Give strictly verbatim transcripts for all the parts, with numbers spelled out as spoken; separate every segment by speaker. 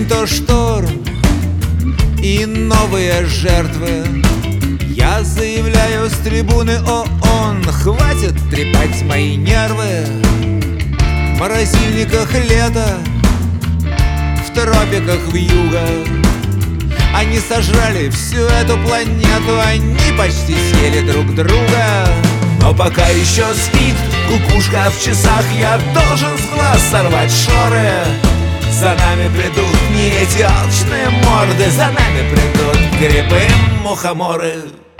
Speaker 1: день то шторм и новые жертвы. Я заявляю с трибуны ООН: хватит трепать мои нервы. В морозильниках лето, в тропиках вьюга. Они сожрали всю эту планету, они почти съели друг друга. Но пока еще спит кукушка в часах, я должен с глаз сорвать шоры. За нами придут не эти алчные морды, за нами придут грибы-мухоморы.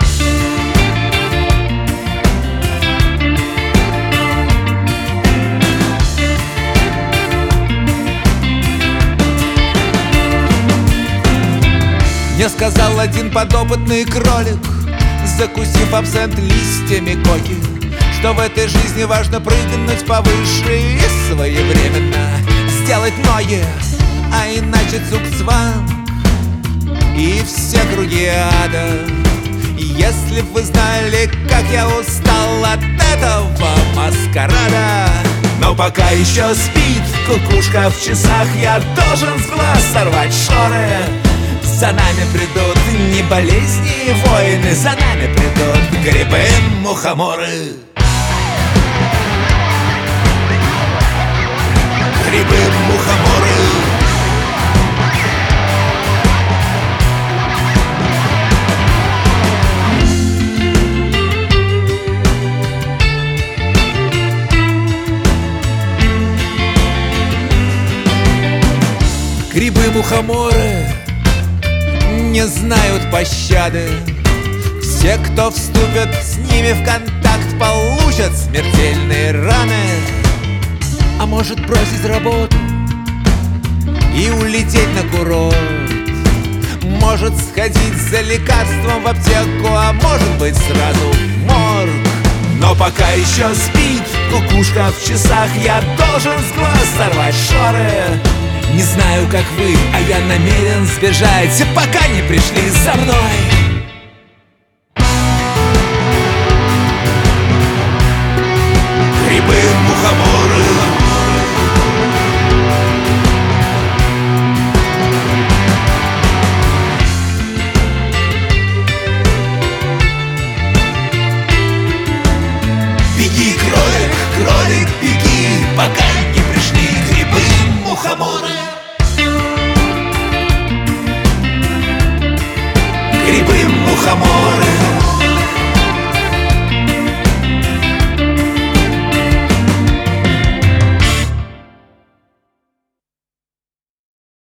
Speaker 1: Мне сказал один подопытный кролик, закусив абсент листьями коки, что в этой жизни важно прыгнуть повыше и своевременно сделать ноги, а иначе цугцванг и все круги ада. Если б вы знали, как я устал от этого маскарада. Но пока еще спит кукушка в часах, я должен с глаз сорвать шоры. За нами придут не болезни и войны, за нами придут грибы-мухоморы. Грибы-мухоморы. Грибы-мухоморы не знают пощады. Все, кто вступят с ними в контакт, получат смертельные раны. А может бросить работу и улететь на курорт. Может сходить за лекарством в аптеку, а может быть сразу в морг. Но пока еще спит кукушка в часах, я должен с глаз сорвать шоры. Не знаю, как вы, а я намерен сбежать, пока не пришли за мной.